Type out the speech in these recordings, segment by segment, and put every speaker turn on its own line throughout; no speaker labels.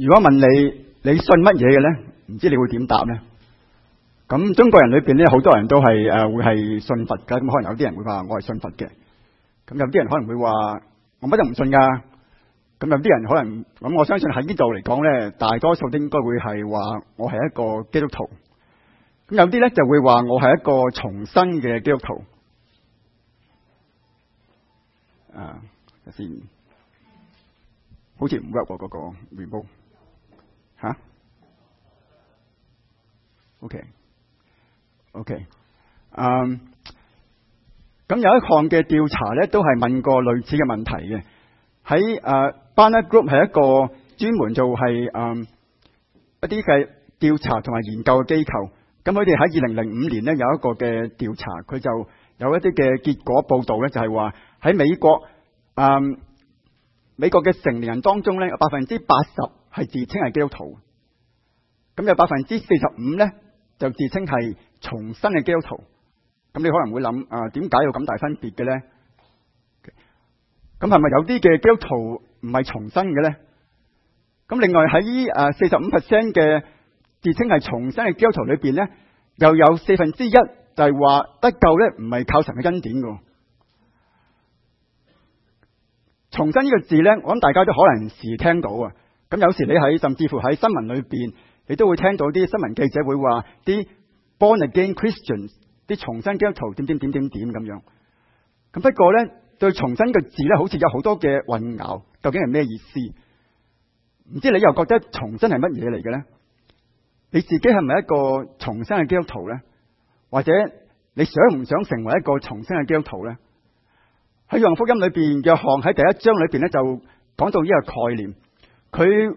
如果問你信乜嘢嘅咧，唔知你會點答咧？咁中國人裏邊咧，好多人都係會係信佛噶，咁可能有啲人會話我係信佛嘅，咁有啲人可能會話我乜都唔信噶，咁有啲人可能咁，我相信喺呢度嚟講咧，大多數都應該會係話我係一個基督徒，咁有啲咧就會話我係一個重生嘅基督徒。先好似唔 work 喎，嗰個 remote 吓 OK， 咁有一項嘅調查咧，都係問過類似嘅問題嘅。喺Barna Group 係一個專門做係一啲嘅調查同埋研究嘅機構。咁佢哋喺2005年咧有一個嘅調查，佢就有一啲嘅結果報導咧，就係話喺美國嘅成年人當中咧，有80%係自稱係基督徒，咁有45%咧就自稱係重生嘅基督徒。咁你可能會諗點解有咁大分別嘅咧？咁係咪有啲嘅基督徒唔係重生嘅咧？咁另外喺45% 嘅自稱係重生嘅基督徒裏邊咧，又有1/4就係話得救咧唔係靠神嘅恩典嘅。重生呢個字咧，我諗大家都可能時聽到啊。咁有時你甚至乎喺新聞裏邊，你都會聽到啲新聞記者會話啲 born again Christians， 啲重生基督徒點咁樣。咁不過咧，對重生呢個字咧，好似有好多嘅混淆，究竟係咩意思？唔知你又覺得重生係乜嘢嚟嘅咧？你自己係咪一個重生嘅基督徒咧？或者你想唔想成為一個重生嘅基督徒咧？喺約翰福音裏邊，約翰喺第1章裏邊咧就講到呢個概念。佢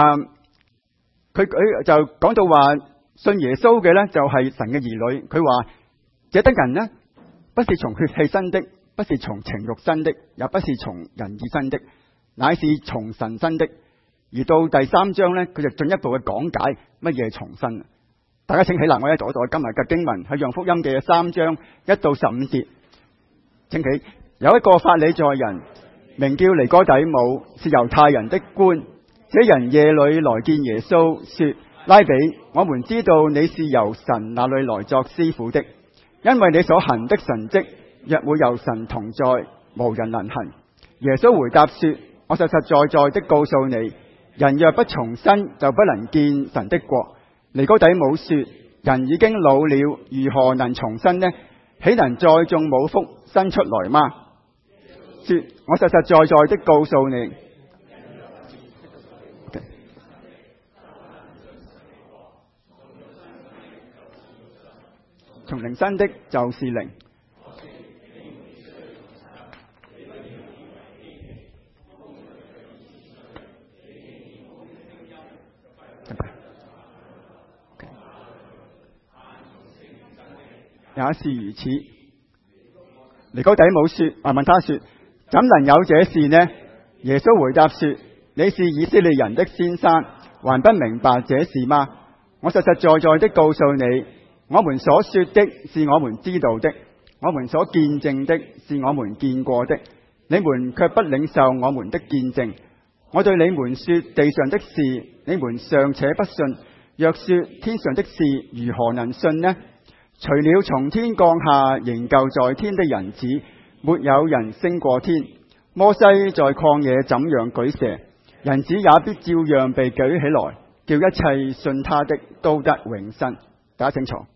就講到話信耶穌嘅咧就係神嘅兒女。佢話這等人呢，不是從血氣生的，不是從情慾生的，也不是從人意生的，乃是從神生的。而到第3章咧，佢就進一步嘅講解乜嘢係重生。大家請起立，我一讀一讀今日嘅經文，喺約翰福音嘅3章1到15節。請起。有一個法利賽人名叫尼哥底母，是猶太人的官。這人夜裏來見耶穌，說：拉比，我們知道你是由神那裏來作師傅的，因為你所行的神蹟，若沒有神同在，無人能行。耶穌回答說：我實實在在的告訴你，人若不重生，就不能見神的國。尼哥底母說：人已經老了，如何能重生呢？豈能再種母腹生出來嗎？說：我實實在在的告訴你，從靈生的就是靈。也是如此。尼哥底母問他說：怎能有這事呢？耶穌回答說：你是以色列人的先生，還不明白這事嗎？我實實在在的告訴你，我們所說的是我們知道的，我們所見證的是我們見過的，你們卻不領受我們的見證。我對你們說地上的事，你們尚且不信，若說天上的事，如何能信呢？除了從天降下仍舊在天的人子，沒有人升過天。摩西在曠野怎樣舉蛇，人子也必照樣被舉起來，叫一切信他的都得永生。大家清楚。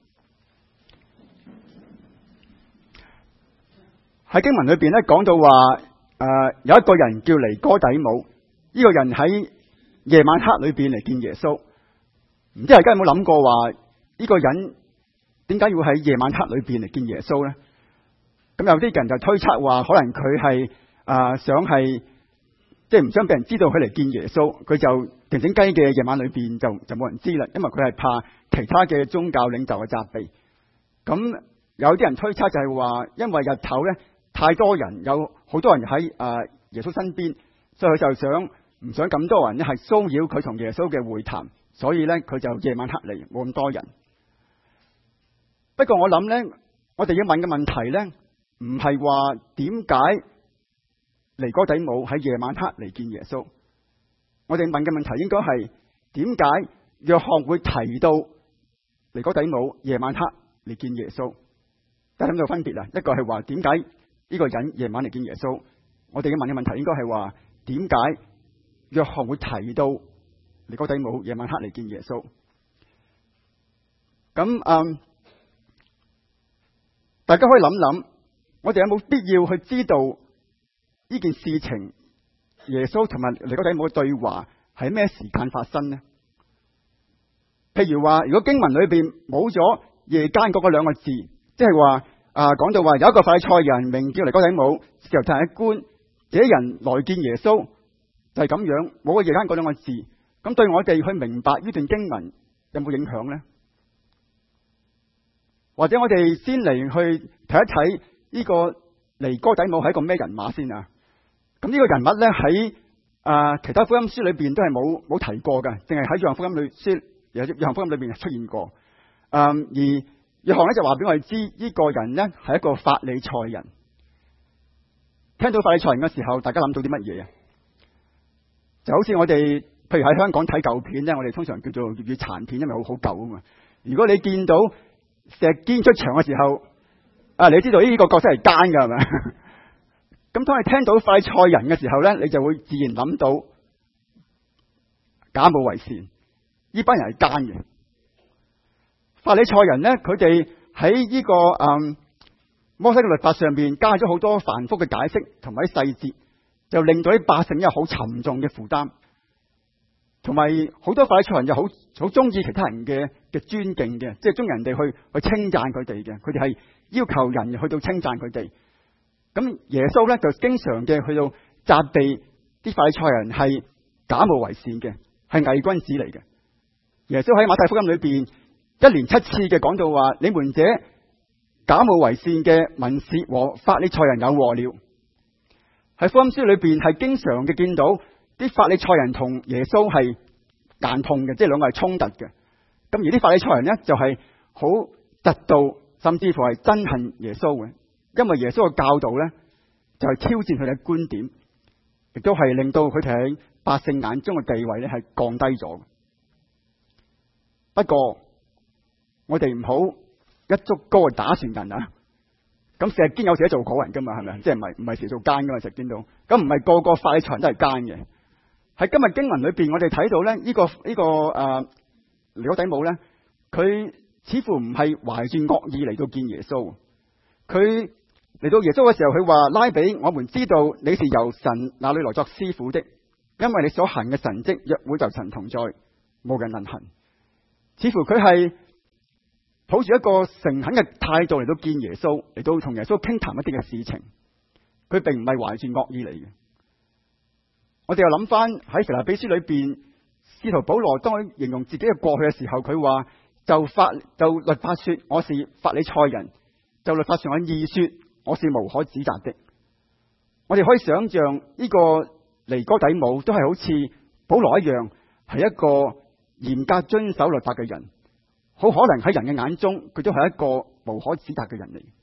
喺經文裏邊咧講到話，有一個人叫尼哥底母，呢個人喺夜晚黑裏邊嚟見耶穌。唔知大家有冇諗過話呢個人點解要喺夜晚黑裏邊嚟見耶穌呢？咁有啲人就推測話，可能佢係想係即係唔想俾人知道佢嚟見耶穌，佢就靜靜雞嘅夜晚裏邊就冇人知啦，因為佢係怕其他嘅宗教領袖嘅責備。咁有啲人推測就係話，因為日頭咧太多人，有好多人喺耶穌身邊，所以佢就唔想咁多人咧係騷擾佢同耶穌嘅會談，所以咧佢就夜晚黑嚟，冇咁多人。不過我諗咧，我哋要問嘅問題咧，唔係話點解尼哥底母喺夜晚黑嚟見耶穌， 我哋問嘅問題應該係點解約翰會提到尼哥底母夜晚黑嚟見耶穌？大家諗到分別啦。一個係話點解呢個人夜晚嚟見耶穌？我哋嘅問嘅問題應該係話點解約翰會提到尼哥底母夜晚黑嚟見耶穌？咁大家可以諗諗，我哋有冇必要去知道呢件事情？耶穌同埋尼哥底母嘅對話係咩時間發生呢？譬如話，如果經文裏邊冇咗夜間嗰兩個字，即係話講到話有一個法利賽人名叫尼哥底母，是猶太人官，這人來見耶穌，就係咁樣，冇個夜間嗰兩個字，咁對我哋去明白呢段經文有冇影響呢？或者我哋先嚟去睇一睇呢個尼哥底母係一個咩人馬先啊？咁呢個人物咧喺其他福音書裏邊都係冇提過嘅，淨係喺約翰福音裏邊出現過。而約翰咧就話俾我哋知，呢個人呢係一個法利賽人。聽到法利賽人嘅時候，大家諗到啲乜嘢啊？就好似我哋譬如喺香港睇舊片咧，我哋通常叫做粵語殘片，因為好舊啊嘛。如果你見到石堅出場嘅時候，你知道呢個角色係奸㗎係咪？咁當你聽到法利賽人嘅時候咧，你就會自然諗到假冒為善，呢班人係奸嘅。法利賽人咧，佢哋喺呢個摩西嘅律法上邊加咗好多繁複嘅解釋同埋啲細節，就令到啲百姓有好沉重嘅負擔，同埋好多法利賽人又好中意其他人嘅尊敬嘅，即係中意人哋去稱讚佢哋嘅，佢哋係要求人去到稱讚佢哋。咁耶穌咧就經常嘅去到責備啲法利賽人係假冒為善嘅，係偽君子嚟嘅。耶穌喺馬太福音裏邊一連7次嘅講到話：你們這假冒為善嘅文士和法利賽人有禍了。喺福音書裏邊係經常嘅見到啲法利賽人同耶穌係硬碰嘅，即係兩個係衝突嘅。咁而啲法利賽人呢，就係好嫉妒，甚至乎係憎恨耶穌嘅。因為耶穌嘅教導咧，就係挑戰佢哋嘅觀點，亦都係令到佢哋喺百姓眼中嘅地位咧係降低咗。不過我哋唔好一竹篙打船人啊！咁石堅有時都做好人噶嘛，係咪？即係唔係時做奸噶嘛？石堅度咁唔係個個法利賽人都係奸嘅。喺今日經文裏邊，我哋睇到咧，呢個尼哥底母咧，佢似乎唔係懷住惡意嚟到見耶穌。佢嚟到耶穌嘅時候，佢話：拉比，我們知道你是由神那裏來作師傅的，因為你所行嘅神蹟，若會就神同在，無人能行。似乎佢係抱住一個誠懇嘅態度嚟到見耶穌，嚟到同耶穌傾談一啲嘅事情。佢並唔係懷住惡意嚟嘅。我哋又諗翻喺腓立比書裏邊，使徒保羅當佢形容自己嘅過去嘅時候，佢話就律法說我是法利賽人。就律法上嘅義說，我是無可指責的。我哋可以想象呢個尼哥底母都係好似保羅一樣，係一個嚴格遵守律法嘅人。好可能喺人嘅眼中，佢都係一個無可指責嘅人嚟。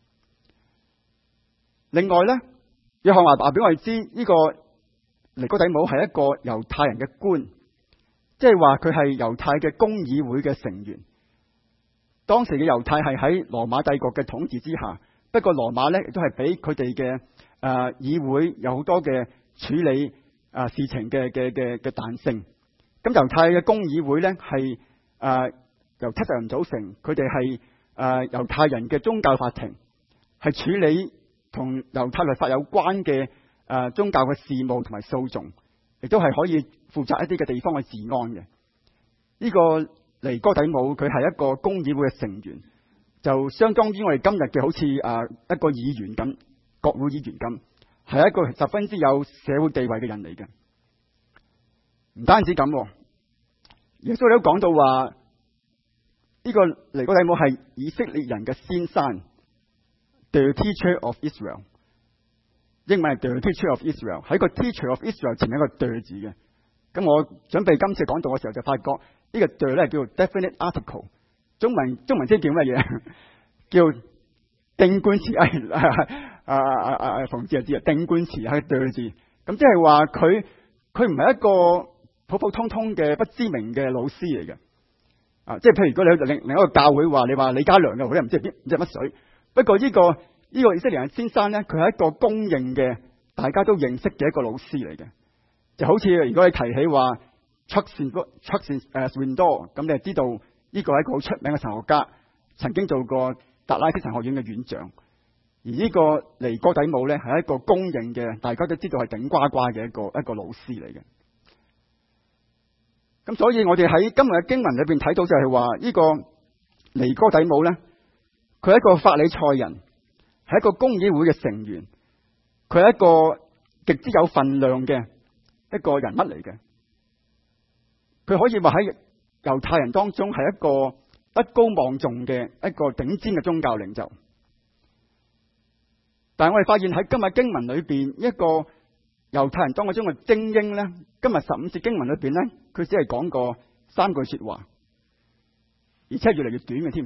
另外呢，約翰話俾我哋知，呢個尼哥底母係一個猶太人嘅官，即係話佢係猶太嘅公議會嘅成員。當時嘅猶太係喺羅馬帝國嘅統治之下，不過羅馬咧亦都係俾佢哋嘅議會有好多嘅處理事情嘅彈性。咁猶太嘅公議會咧係由70人組成，佢哋係猶太人嘅宗教法庭，係處理同猶太律法有關嘅宗教嘅事務同埋訴訟，亦都係可以負責一啲嘅地方嘅治安嘅。呢個尼哥底母佢係一個公議會嘅成員，就相當於我哋今日嘅好似一個議員咁，國會議員咁，係一個十分之有社會地位嘅人嚟嘅。唔單止咁，耶穌都講到話呢個尼哥底母係以色列人嘅先生 ，The Teacher of Israel。英文係 The Teacher of Israel， 喺個 Teacher of Israel 前面一個 The 字嘅。咁我準備今次講道嘅時候就發覺呢個 The 咧叫做 definite article， 中文即係叫乜嘢？叫定冠詞。馮志就知啊，定冠詞係 The 字。咁即係話佢唔係一個普普通通嘅不知名嘅老師嚟嘅。即係譬如如果你去另一個教會話，你話李家良嘅，我都唔知乜水。不過呢個以色列人先生咧，佢係一個公認嘅，大家都認識嘅一個老師嚟嘅。就好似如果你提起話 Chuck Swindoll， 咁你就知道呢個係一個好出名嘅神學家，曾經做過達拉斯神學院嘅院長。而呢個尼哥底母咧，係一個公認嘅，大家都知道係頂呱呱嘅一個老師嚟嘅。咁所以我哋喺今日嘅經文裏邊睇到就係話，呢個尼哥底母咧，佢係一個法利賽人，係一個公議會嘅成員，佢係一個極之有分量嘅一個人物嚟嘅。佢可以話喺猶太人當中係一個德高望重嘅一個頂尖嘅宗教領袖。但係我哋發現喺今日經文裏邊，一個猶太人當中嘅精英咧，今日15節經文裏邊咧，佢只係講過3句說話，而且係越嚟越短嘅添。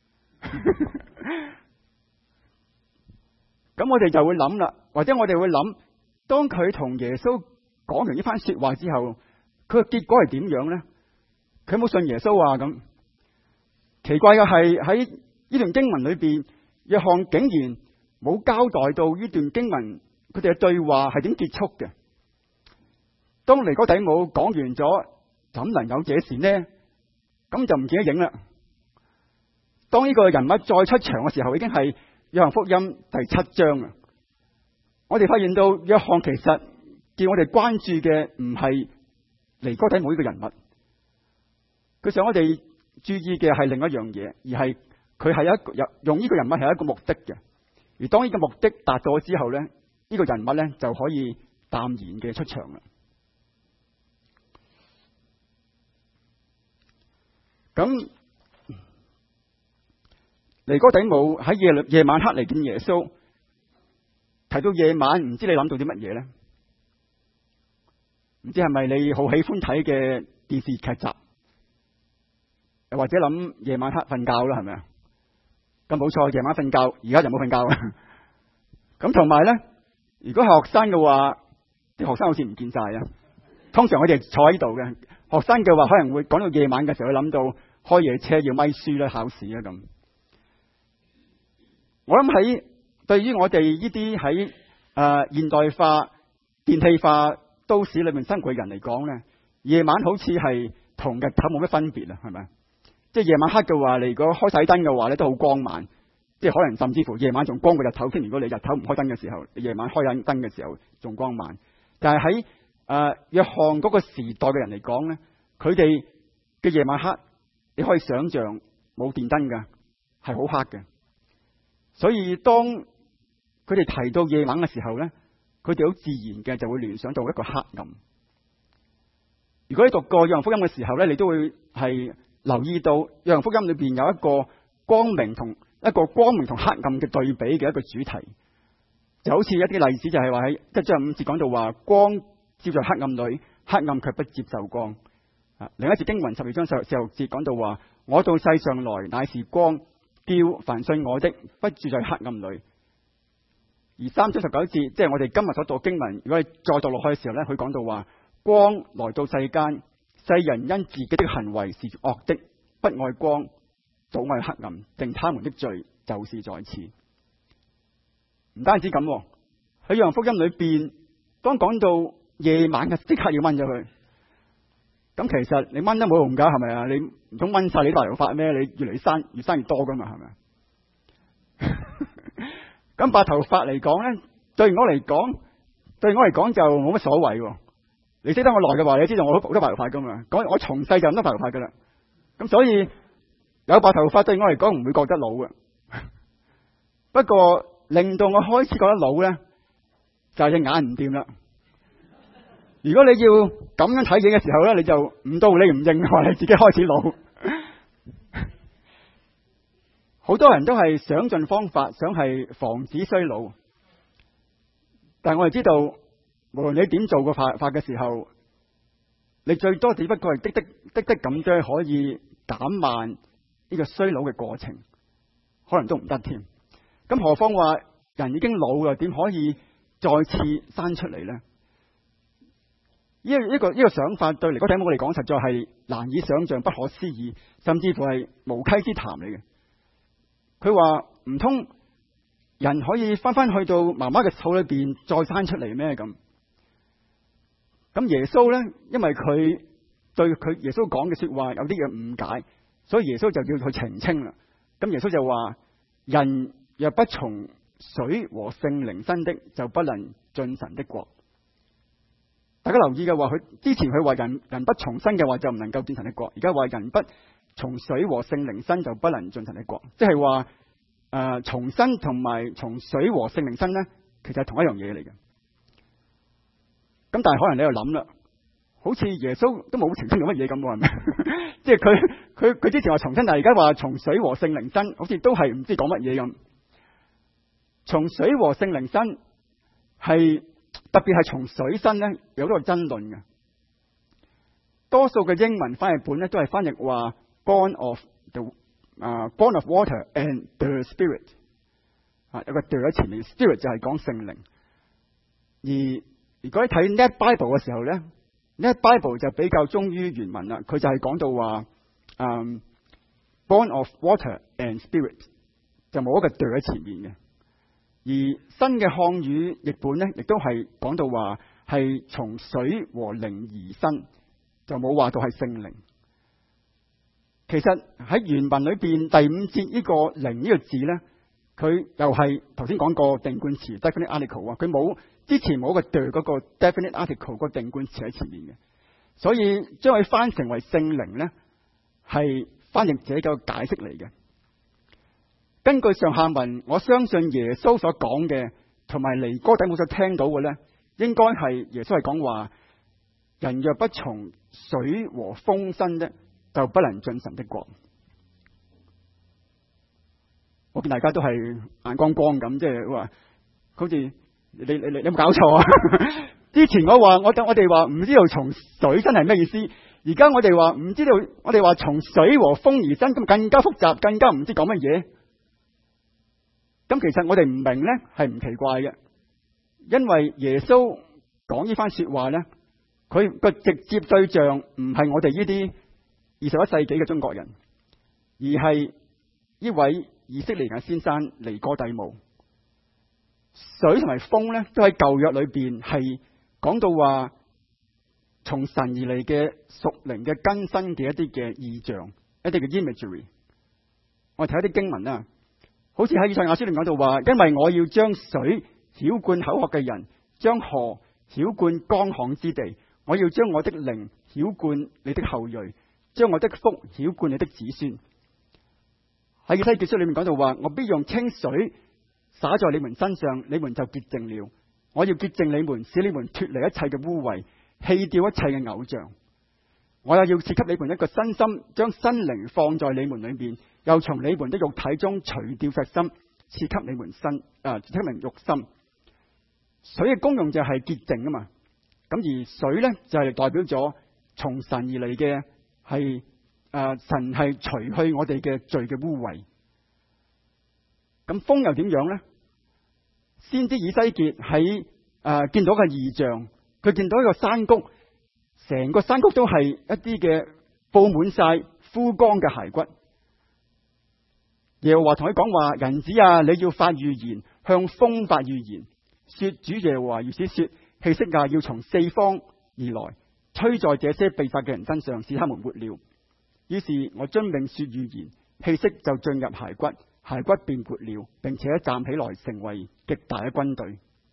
咁我哋就會諗啦，或者我哋會諗，當佢同耶穌講完呢番說話之後，佢嘅結果係點樣咧？佢有冇信耶穌啊？咁奇怪嘅係喺呢段經文裏邊，約翰竟然冇交代到呢段經文佢哋嘅對話係點結束嘅。當尼哥底母講完咗，怎能有這事呢？咁就唔見得影啦。當呢個人物再出場嘅時候，已經係約翰福音第7章啊！我哋發現到約翰其實叫我哋關注嘅唔係尼哥底母呢個人物，佢想我哋注意嘅係另一樣嘢，而係佢係用呢個人物係一個目的嘅。而當呢個目的達到之後咧，呢個人物咧就可以淡然嘅出場啦。咁尼哥底母喺夜晚黑嚟見耶穌，提到夜晚，唔知你諗到啲乜嘢咧？唔知係咪你好喜歡睇嘅電視劇集，又或者諗夜晚黑瞓覺啦，係咪啊？咁冇錯，夜晚瞓覺，而家就冇瞓覺啦。咁同埋咧，如果係學生嘅話，啲學生好似唔見晒啊。通常我哋坐喺度嘅學生嘅話，可能會講到夜晚嘅時候，會諗到開夜車要咪書啦、考試啦咁。我諗喺對於我哋呢啲喺現代化、電氣化都市裏面生活嘅人嚟講咧，夜晚好似係同日頭冇乜分別啊，係咪？即係夜晚黑嘅話，你如果開晒燈嘅話咧，都好光猛。即係可能甚至乎夜晚仲光過日頭添。如果你日頭唔開燈嘅時候，你夜晚開緊燈嘅時候仲光猛。但係喺約翰嗰個時代嘅人嚟講咧，佢哋嘅夜晚黑，你可以想象冇電燈㗎，係好黑嘅。所以當佢哋提到夜晚嘅時候咧，佢哋好自然嘅就會聯想到一個黑暗。如果你讀過約翰福音嘅時候咧，你都會係留意到約翰福音裏邊有一個光明同黑暗嘅對比嘅一個主題，就好似一啲例子，就係話喺1章5節講到話，光照在黑暗裏，黑暗卻不接受光。另一節經文12章46節講到話，我到世上來乃是光，叫凡信我的不住在黑暗裏。而3章19節，即係我哋今日所讀嘅經文，如果你再讀落去嘅時候咧，佢講到話，光來到世間，世人因自己的行為是惡的，不愛光，倒愛黑暗，定他們的罪就是在此。唔單止咁，喺約翰福音裏邊，當講到夜晚嘅，即刻要掹咗佢。咁其實你掹都冇用噶，係咪啊？你唔通掹晒你白頭髮咩？你越嚟越生越多噶嘛，係咪？咁白頭髮嚟講咧，對我嚟講就冇乜所謂。你識得我耐嘅話，你知道我好多白頭髮噶嘛？我從細就咁多白頭髮噶啦。咁所以有白頭髮對我嚟講唔會覺得老嘅。不過令到我開始覺得老咧，就係隻眼唔掂啦。如果你要咁樣睇嘢嘅時候咧，你就唔到你唔認話你自己開始老。好多人都係想盡方法，想係防止衰老。但係我哋知道，無論你點做個法嘅時候，你最多只不過係的咁啫，可以減慢呢個衰老嘅過程，可能都唔得添。咁何況話人已經老啦，點可以再次生出嚟咧？ 呢個想法對尼哥底母嚟講，實在係難以想像、不可思議，甚至乎係無稽之談嚟嘅。佢話唔通人可以翻去到媽媽嘅肚裏邊再生出嚟咩？咁耶穌呢，因為佢對耶穌講嘅說話有啲嘅誤解，所以耶穌就要佢澄清啦。咁耶穌就話：人若不從水和聖靈生的，就不能進神的國。大家留意嘅話，佢之前佢話人不重生嘅話就唔能夠進神的國，而家話人不從水和聖靈生就不能進神的國，即係話重生同埋從水和聖靈生呢，其實係同一樣嘢嚟嘅。咁但係可能你又諗啦，好似耶穌都冇澄清到乜嘢咁喎，係咪？即係佢之前話重生，但係而家話從水和聖靈生，好似都係唔知講乜嘢咁。從水和聖靈生係特別係從水生呢，有好多爭論嘅。多數嘅英文翻譯本呢，都係翻譯話 born of water and the spirit， 有個 the 喺前面 ，spirit 就係講聖靈。而如果你睇 Net Bible 嘅時候呢， Net Bible 就比較忠於原文啦，佢就係講到話born of water and spirit， 就冇一個 the 喺前面嘅。而新嘅漢語譯本呢，亦都係講到話係從水和靈而生，就冇話到係聖靈。其實喺原文裏邊第五節呢個靈呢個字呢，佢又係頭先講過定冠詞 definite article 啊，佢冇之前冇個 the 嗰個 definite article 個定冠詞喺前面嘅，所以將佢翻成為聖靈呢，係翻譯者嘅解釋嚟嘅。根據上下文，我相信耶穌所講嘅同埋尼哥底母所聽到嘅呢，應該係耶穌係講話：人若不從水和風生的，就不能進神的國。我見大家都係眼光光咁，即係話好似你有冇搞錯啊？之前我哋話唔知道從水生係咩意思，而家我哋話唔知道，我哋話從水和風而生，咁更加複雜，更加唔知講乜嘢。咁其實我哋唔明呢，係唔奇怪嘅，因為耶穌講呢番說話呢，佢個直接對象唔係我哋呢啲21世紀嘅中國人，而係呢位以色列嘅先生尼哥底母。水同埋風呢，都喺舊約裏邊係講到話從神而嚟嘅屬靈嘅更新嘅一啲嘅意象，一啲嘅 imagery。我哋睇一啲經文啊。好似喺以賽亞書裏講到話，因為我要將水澆灌口渴嘅人，將河澆灌乾旱之地。我要將我的靈澆灌你的後裔，將我的福澆灌你的子孫。喺以西結書裏面講到話，我必用清水灑在你們身上，你們就潔淨了。我要潔淨你們，使你們脫離一切嘅污穢，棄掉一切嘅偶像。我又要賜給你們一個新心，將新靈放在你們裏面，又從你們的肉體中除掉石心，賜給你們賜給你們肉心。水嘅功用就係潔淨啊嘛，咁而水呢，就係代表咗從神而嚟嘅係神係除去我哋嘅罪嘅污穢。咁風又點樣呢？先知以西結喺見到個異象，佢見到一個山谷。成個山谷都係一啲嘅布滿晒枯乾嘅骸骨。耶和華同佢講話：人子啊，你要發預言，向風發預言，說主耶和華如此說：氣息啊，要從四方而來，吹在這些被殺嘅人身上，使他們活了。於是我遵命說預言，氣息就進入骸骨，骸骨便活了，並且站起來，成為極大嘅軍隊。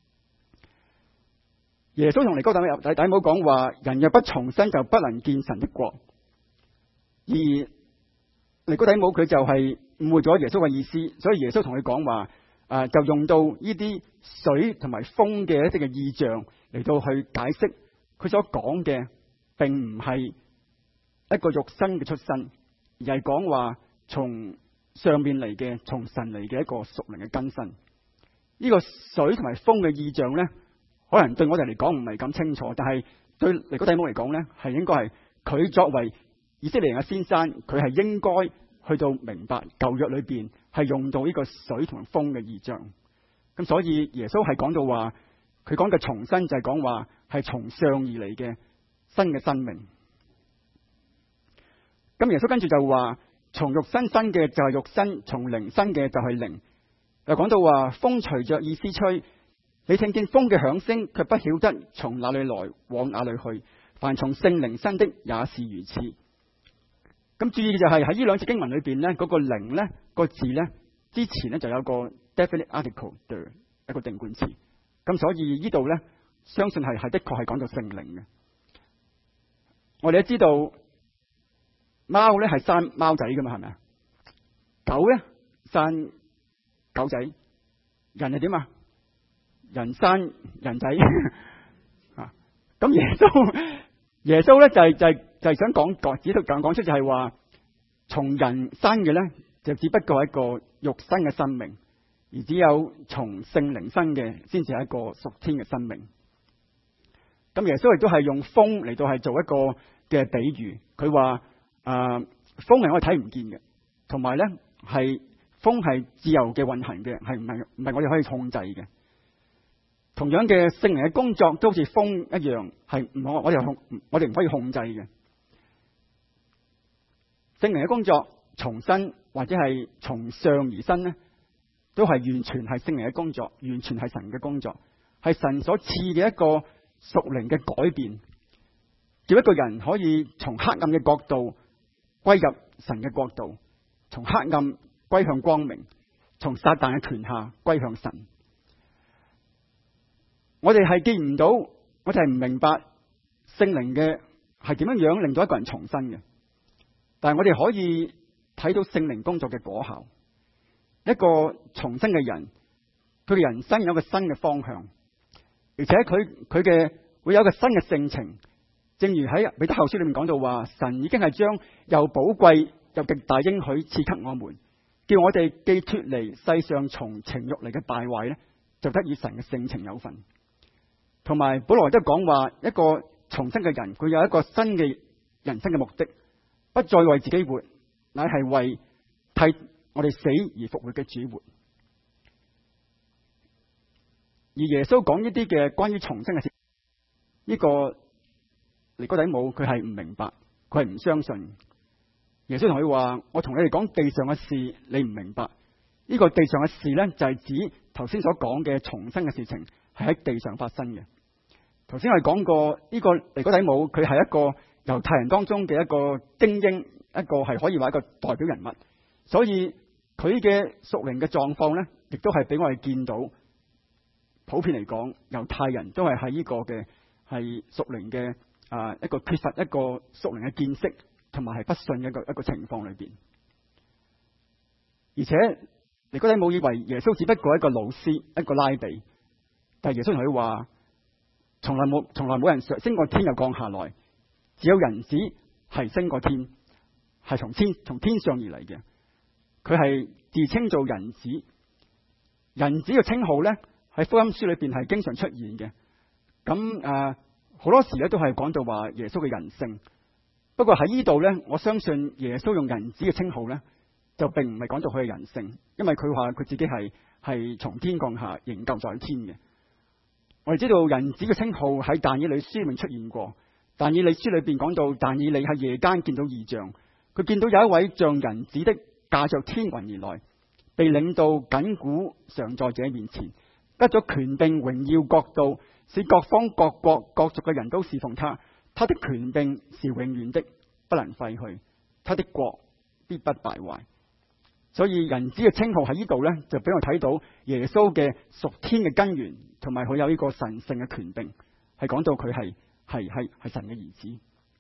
耶穌同尼哥底母講話：人若不重生，就不能見神的國。而尼哥底母佢就係誤會咗耶穌嘅意思，所以耶穌同佢講話，就用到呢啲水同埋風嘅一啲嘅意象嚟到去解釋佢所講嘅，並唔係一個肉身嘅出身，而係講話從上面嚟嘅，從神嚟嘅一個屬靈嘅更新。呢個水同埋風嘅意象呢，可能對我哋嚟講唔係咁清楚，但係對尼哥底母嚟講呢，係應該係佢作為以色列人嘅先生，佢係應該去到明白舊約裏邊係用到呢個水同風嘅意象。咁所以耶穌係講到話，佢講嘅重生就係講話係從上而嚟嘅， 新嘅生命。咁耶穌跟住就話，從肉身生嘅就係肉身，從靈生嘅就係靈。又講到話，風隨着意思吹，你聽見風嘅響聲，卻不曉得從哪裏來，往哪裏去。凡從聖靈生的也是如此。咁注意就係喺呢兩節經文裏邊呢，嗰個靈呢個字呢，之前呢就有個 definite article 嘅一個定冠詞。咁所以呢度呢，相信係的確係講到聖靈嘅。我哋都知道貓呢係生貓仔噶嘛，係咪啊？狗呢生狗仔，人係點啊？人生人仔啊！咁耶穌咧就係想講出就係話，從人生嘅咧就只不過係一個肉身嘅生命，而只有從聖靈生嘅先至係一個屬天嘅生命。咁耶穌亦都係用風嚟到係做一個嘅比喻，佢話風係我哋睇唔見嘅，同埋咧係風係自由嘅運行嘅，係唔係我哋可以控制嘅。同樣嘅聖靈嘅工作都好似風一樣，係我哋唔可以控制嘅。聖靈嘅工作從生或者係從上而生呢，都係完全係聖靈嘅工作，完全係神嘅工作，係神所賜嘅一個屬靈嘅改變，叫一個人可以從黑暗嘅國度歸入神嘅國度，從黑暗歸向光明，從撒旦嘅權下歸向神。我哋係見唔到，我哋係唔明白聖靈嘅係點樣令到一個人重生嘅。但係我哋可以睇到聖靈工作嘅果效。一個重生嘅人，佢嘅人生有一個新嘅方向，而且佢嘅會有一個新嘅性情。正如喺彼得後書裏面講到話，神已經係將又寶貴又極大應許賜給我們，叫我哋既脫離世上從情欲嚟嘅敗壞咧，就得與神嘅性情有份。同埋保羅都講話，一個重生嘅人，佢有一個新嘅人生嘅目的，不再為自己活，乃係為替我哋死而復活嘅主活。而耶穌講呢啲嘅關於重生嘅事，呢個尼哥底母佢係唔明白，佢係唔相信。耶穌同佢話：我同你哋講地上嘅事，你唔明白。呢個地上嘅事呢，就係指頭先所講嘅重生嘅事情，係喺地上發生嘅。頭先我哋講過，呢個尼哥底母佢係一個猶太人當中嘅一個精英，一個係可以話一個代表人物。所以佢嘅屬靈嘅狀況呢，亦都係俾我哋見到。普遍嚟講，猶太人都係喺呢個嘅係屬靈嘅一個缺乏一個屬靈嘅見識，同埋係不信嘅一個情況裏邊。而且尼哥底母以為耶穌只不過係一個老師，一個拉比，但係耶穌同佢話：從來冇人升過天又降下來，只有人子係升過天，係從天上而嚟嘅。佢係自稱做人子，人子嘅稱號咧喺福音書裏邊係經常出現嘅。咁好多時咧都係講到話耶穌嘅人性。不過喺呢度咧，我相信耶穌用人子嘅稱號咧，就並唔係講到佢嘅人性，因為佢話佢自己係從天降下，仍舊在天嘅。我哋知道人子嘅稱號喺但以理書裏面出現過。但以理書裏邊講到但以理喺夜間見到異象，佢見到有一位像人子的駕着天雲而來，被領到亙古常在者面前，得咗權柄榮耀國度，使各方各國各族嘅人都侍奉他。他的權柄是永遠的，不能廢去，他的國必不敗壞。所以人子嘅稱號喺呢度呢，就俾我睇到耶穌嘅屬天嘅根源，同埋佢有呢個神聖嘅權柄，係講到佢係神嘅兒子。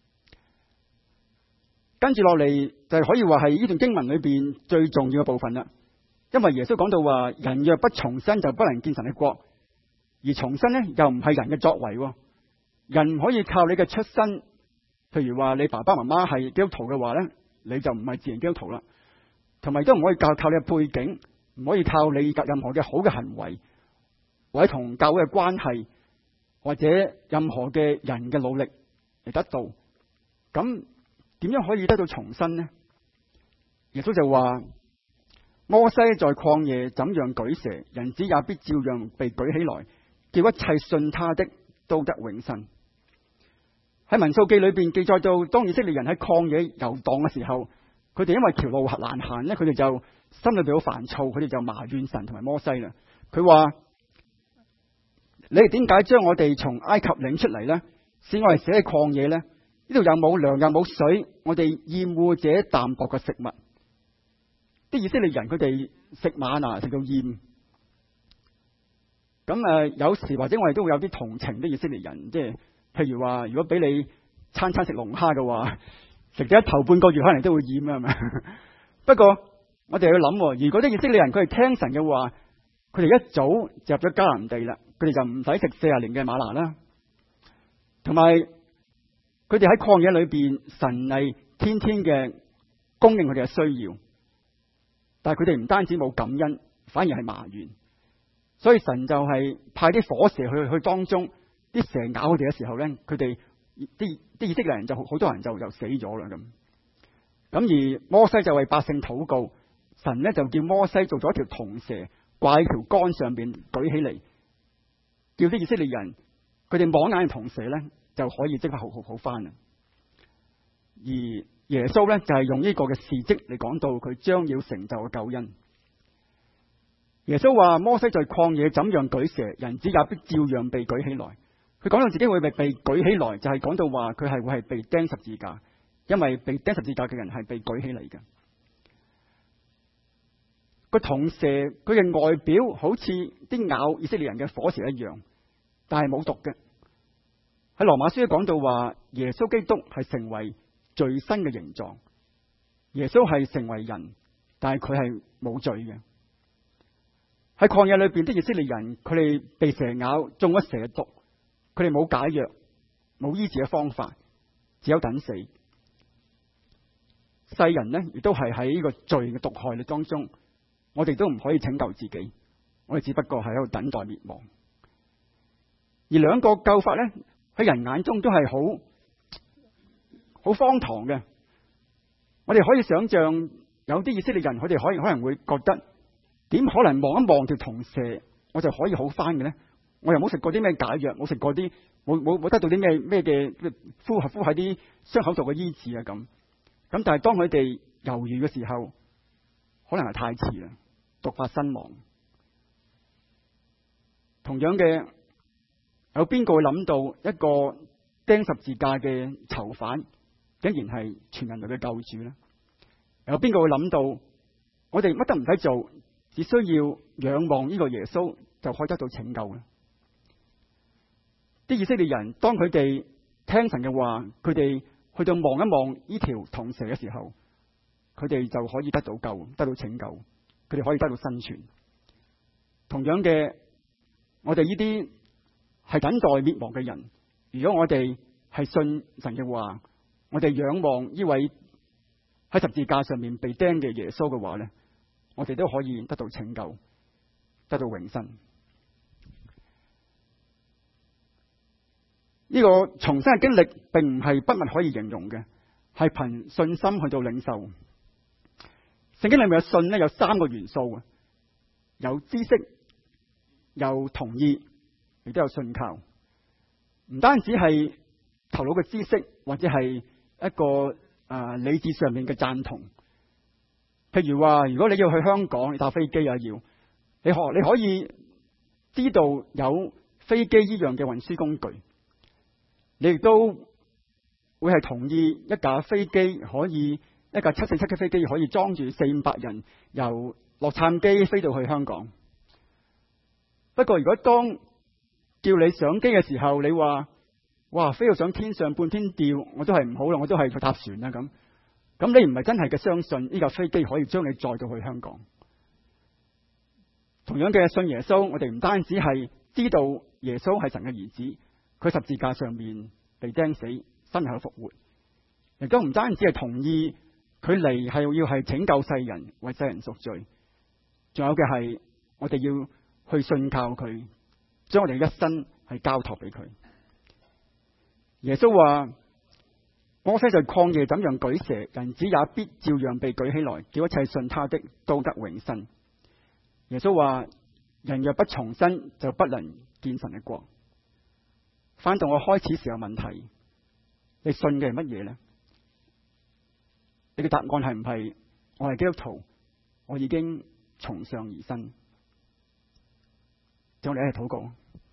跟住落嚟就可以話係呢段經文裏邊最重要嘅部分啦。因為耶穌講到話，人若不重生就不能見神嘅國，而重生呢，又唔係人嘅作為。人唔可以靠你嘅出身，譬如話你爸爸媽媽係基督徒嘅話呢，你就唔係自然基督徒啦。同埋都唔可以靠你嘅背景，唔可以靠你任何嘅好嘅行為，或者同教會嘅關係，或者任何嘅人嘅努力嚟得到。咁點樣可以得到重生呢？耶穌就話：摩西在曠野怎樣舉蛇，人子也必照樣被舉起來，叫一切信他的都得永生。 喺民數記裏邊記載到，當以色列人喺曠野遊蕩嘅時候，佢哋因為條路難行咧，佢哋就心裏邊好煩躁，佢哋就埋怨神同埋摩西啦。佢話：你哋點解將我哋從埃及領出嚟呢？使我哋死喺曠野呢？呢度又冇糧又冇水，我哋厭惡這淡薄嘅食物。啲以色列人佢哋食瑪拿食到厭。咁有時或者我哋都會有啲同情啲以色列人，即係譬如話，如果俾你餐餐食龍蝦嘅話，食咗頭半個月可能都會厭啊，係咪？不過我哋要諗，如果啲以色列人佢哋聽神嘅話，佢哋一早就入咗迦南地啦，佢哋就唔使食40年嘅瑪拿啦。同埋佢哋喺曠野裏邊，神係天天嘅供應佢哋嘅需要，但係佢哋唔單止冇感恩，反而係埋怨。所以神就係派啲火蛇去當中，啲蛇咬佢哋嘅時候咧，佢哋啲以色列人就好多人就死咗啦咁。咁而摩西就為百姓禱告，神咧就叫摩西做咗一條銅蛇掛喺條杆上邊舉起嚟，叫啲以色列人佢哋望眼嘅銅蛇咧就可以即刻好翻啦。而耶穌咧就係用呢個嘅事蹟嚟講到佢將要成就嘅救恩。耶穌話：摩西在曠野怎樣舉蛇，人子也必照樣被舉起來。佢講到自己會被舉起來，就係講到話佢係會係被釘十字架，因為被釘十字架嘅人係被舉起嚟嘅。個銅蛇佢嘅外表好似啲咬以色列人嘅火蛇一樣，但係冇毒嘅。喺羅馬書講到話，耶穌基督係成為罪身嘅形狀，耶穌係成為人，但係佢係冇罪嘅。喺曠野裏邊，啲以色列人佢哋被蛇咬，中咗蛇毒，佢哋冇解藥，冇醫治嘅方法，只有等死。世人呢亦都係喺呢個罪嘅毒害力當中，我哋都唔可以拯救自己，我哋只不過係喺度等待滅亡。而兩個救法呢，喺人眼中都係好荒唐嘅。我哋可以想象有啲以色列人，佢哋可能會覺得，點可能望一望條銅蛇我就可以好翻嘅呢？我又冇食過啲咩解藥，冇食過啲冇得到啲咩嘅敷喺啲傷口度嘅醫治啊咁。但係當佢哋猶豫嘅時候，可能係太遲啦，毒發身亡。同樣嘅，有邊個會諗到一個釘十字架嘅囚犯，竟然係全人類嘅救主呢？有邊個會諗到我哋乜都唔使做，只需要仰望呢個耶穌就可以得到拯救呢？啲以色列人當佢哋聽神嘅話，佢哋去到望一望呢條銅蛇嘅時候，佢哋就可以得到救，得到拯救，佢哋可以得到生存。同樣嘅，我哋呢啲係等待滅亡嘅人，如果我哋係信神嘅話，我哋仰望呢位喺十字架上面被釘嘅耶穌嘅話呢，我哋都可以得到拯救，得到永生。呢個重生嘅經歷並唔係筆墨可以形容嘅，係憑信心去到領受。聖經裏面嘅信呢，有3個元素，有知識，有同意，亦都有信靠。唔單止係頭腦嘅知識，或者係一個理智上面嘅贊同。譬如話，如果你要去香港，你搭飛機啊，你可以知道有飛機依樣嘅運輸工具。你亦都會係同意一架飛機可以一架747嘅飛機可以裝住400-500人由洛杉磯飛到去香港。不過如果當叫你上機嘅時候，你話哇，飛到上天上半天吊，我都係唔好啦，我都係去搭船啦咁。咁你唔係真係嘅相信呢架飛機可以將你載到去香港。同樣嘅信耶穌，我哋唔單止係知道耶穌係神嘅兒子，佢十字架上面被釘死，身後復活，亦都唔單止係同意佢嚟係要係拯救世人，為世人贖罪，仲有嘅係我哋要去信靠佢，將我哋嘅一生係交託俾佢。耶穌話：摩西在曠野怎樣舉蛇，人子也必照樣被舉起來，叫一切信他的都得永生。耶穌話：人若不重生，就不能見神嘅國。翻到我開始時嘅問題， 你信嘅係乜嘢呢？你嘅答案係唔係我係基督徒，我已經從上而生？就我哋一齊禱告。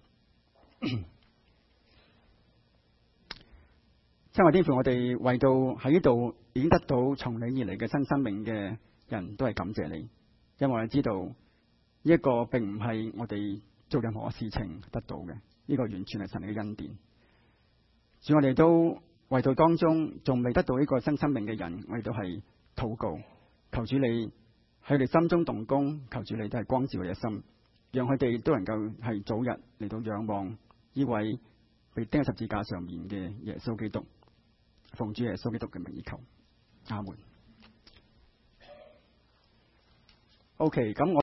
親愛天父，我哋為到喺呢度已經得到從你而嚟嘅新生命嘅人都係感謝你，因為我哋知道呢一個並唔係我哋做任何事情得到嘅，呢個完全係神嘅恩典。主，我哋都為到當中仲未得到呢個新生命嘅人，我哋都係禱告，求主你喺佢哋心中動工，求主你都係光照佢哋嘅心，讓佢哋都能夠係早日嚟到仰望呢位被釘喺十字架上面嘅耶穌基督。奉主耶穌基督嘅名義求，阿門。OK，咁我。